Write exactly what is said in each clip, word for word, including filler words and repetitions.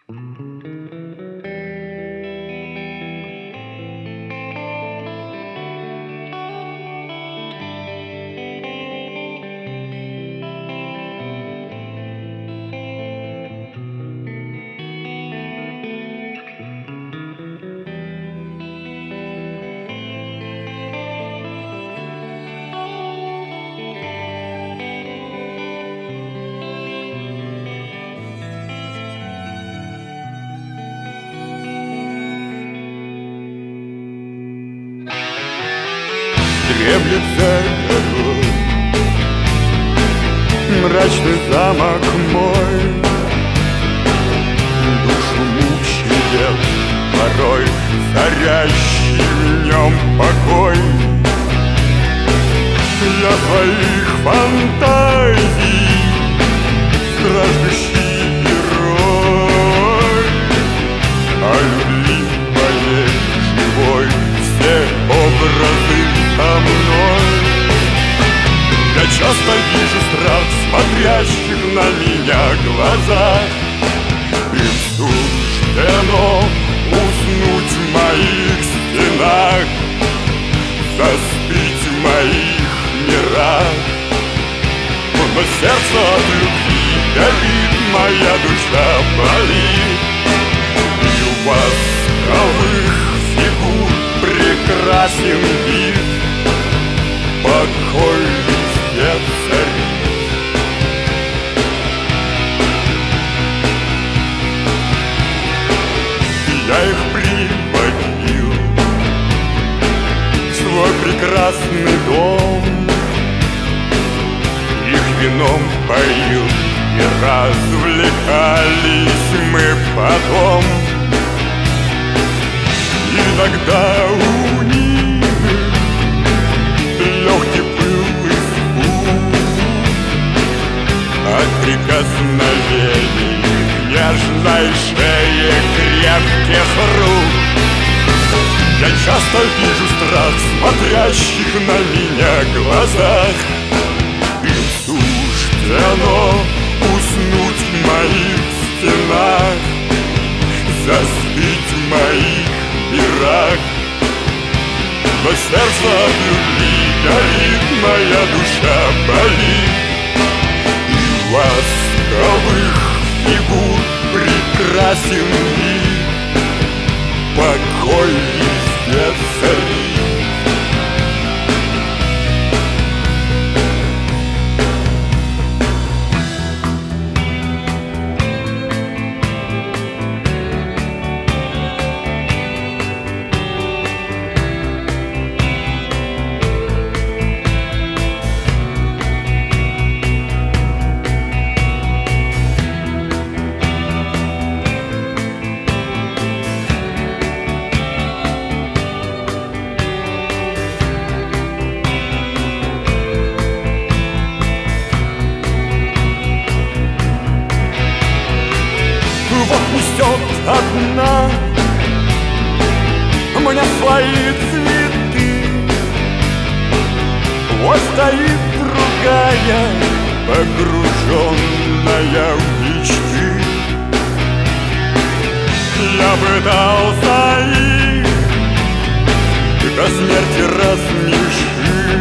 Дремлет за горой мрачный замок мой, душу мучает порой царящий в нем покой. Для своих фантазий страждущий герой, о любви моей живой все образы со мной. Я часто вижу страх в смотрящих на меня глазах. Им суждено уснуть в моих стенах, заспить в моих мирах. Но сердце от любви горит, моя душа болит. И у восковых фигур прекрасен вид, покой везде царит. Я их приводил в свой прекрасный дом, их вином поил, и развлекались мы потом. Иногда у них легкий был испуг от прикосновений нежной шеи крепких рук. Я часто вижу страх в смотрящих на меня глазах. Им суждено уснуть в моих стенах, заспить в моих мирах. Но сердце от любви горит, моя душа болит. И восковых фигур прекрасен вид, покой везде царит. Вот несет одна мне свои цветы, вот стоит другая, погруженная в мечты. Я пытался их до смерти рассмешить,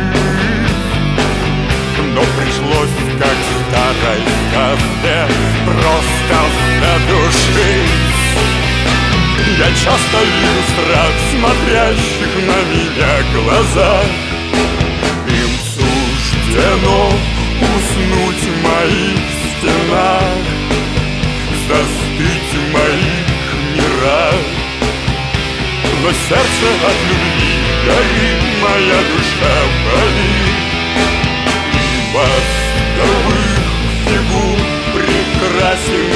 но пришлось, как в старой сказке, просто задушить. Я часто вижу страх в смотрящих на меня глазах. Им суждено уснуть в моих стенах, застыть в моих мирах. Но сердце от любви горит, моя душа болит. И восковых фигур прекрасен